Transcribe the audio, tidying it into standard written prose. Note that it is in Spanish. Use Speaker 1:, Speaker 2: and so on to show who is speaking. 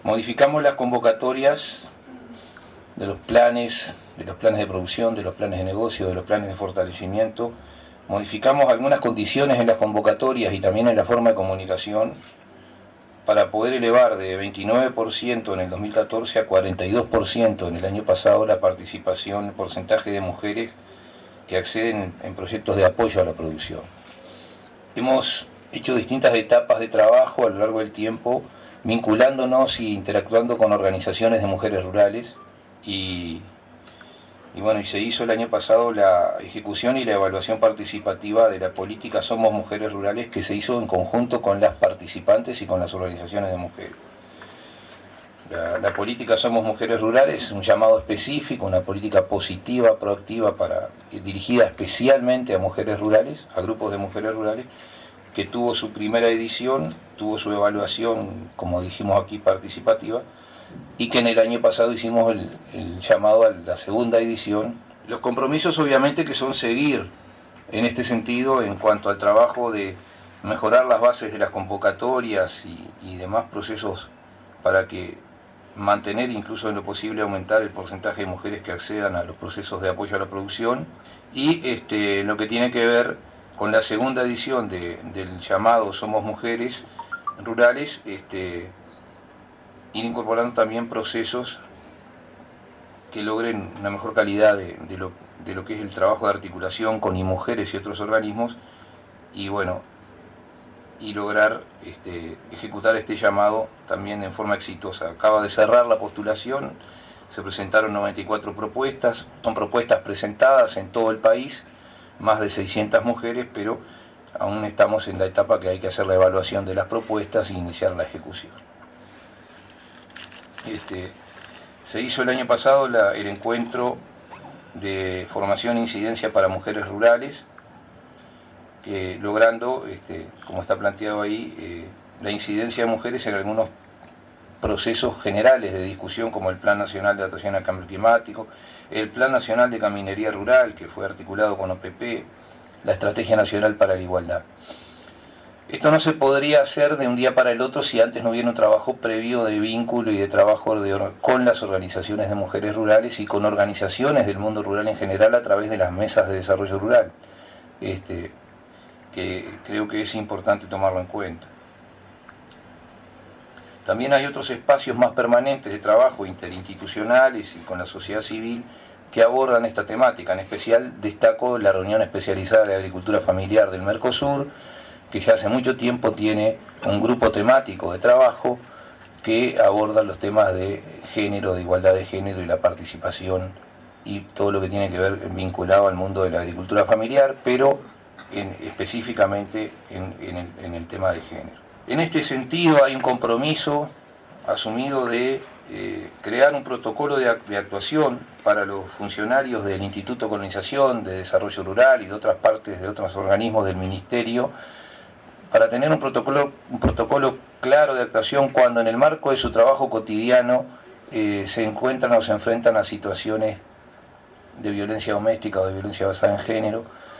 Speaker 1: Modificamos las convocatorias de los planes de producción, de los planes de negocio, de los planes de fortalecimiento. Modificamos algunas condiciones en las convocatorias y también en la forma de comunicación para poder elevar de 29% en el 2014 a 42% en el año pasado la participación, el porcentaje de mujeres que acceden en proyectos de apoyo a la producción. Hemos hecho distintas etapas de trabajo a lo largo del tiempo, vinculándonos e interactuando con organizaciones de mujeres rurales y se hizo el año pasado la ejecución y la evaluación participativa de la política Somos Mujeres Rurales, que se hizo en conjunto con las participantes y con las organizaciones de mujeres. La política Somos Mujeres Rurales es un llamado específico, una política positiva, proactiva, dirigida especialmente a mujeres rurales, a grupos de mujeres rurales, que tuvo su primera edición, tuvo su evaluación, como dijimos aquí, participativa, y que en el año pasado hicimos el llamado a la segunda edición. Los compromisos obviamente que son seguir en este sentido en cuanto al trabajo de mejorar las bases de las convocatorias y demás procesos para que mantener, incluso en lo posible aumentar el porcentaje de mujeres que accedan a los procesos de apoyo a la producción, y lo que tiene que ver con la segunda edición del llamado Somos Mujeres Rurales, ir incorporando también procesos que logren una mejor calidad de lo que es el trabajo de articulación con mujeres y otros organismos, y lograr ejecutar este llamado también en forma exitosa. Acaba de cerrar la postulación, se presentaron 94 propuestas, son propuestas presentadas en todo el país, más de 600 mujeres, pero aún estamos en la etapa que hay que hacer la evaluación de las propuestas e iniciar la ejecución. Se hizo el año pasado el encuentro de formación e incidencia para mujeres rurales, logrando, como está planteado ahí, la incidencia de mujeres en algunos procesos generales de discusión, como el Plan Nacional de Adaptación al Cambio Climático, el Plan Nacional de Caminería Rural, que fue articulado con OPP, la Estrategia Nacional para la Igualdad. Esto no se podría hacer de un día para el otro si antes no hubiera un trabajo previo de vínculo y de trabajo con las organizaciones de mujeres rurales y con organizaciones del mundo rural en general a través de las mesas de desarrollo rural, que creo que es importante tomarlo en cuenta. También hay otros espacios más permanentes de trabajo interinstitucionales y con la sociedad civil que abordan esta temática. En especial destaco la reunión especializada de agricultura familiar del Mercosur, que ya hace mucho tiempo tiene un grupo temático de trabajo que aborda los temas de género, de igualdad de género y la participación y todo lo que tiene que ver vinculado al mundo de la agricultura familiar, pero específicamente en el tema de género. En este sentido hay un compromiso asumido de crear un protocolo de actuación para los funcionarios del Instituto de Colonización, de Desarrollo Rural y de otras partes, de otros organismos del Ministerio, para tener un protocolo claro de actuación cuando en el marco de su trabajo cotidiano se encuentran o se enfrentan a situaciones de violencia doméstica o de violencia basada en género,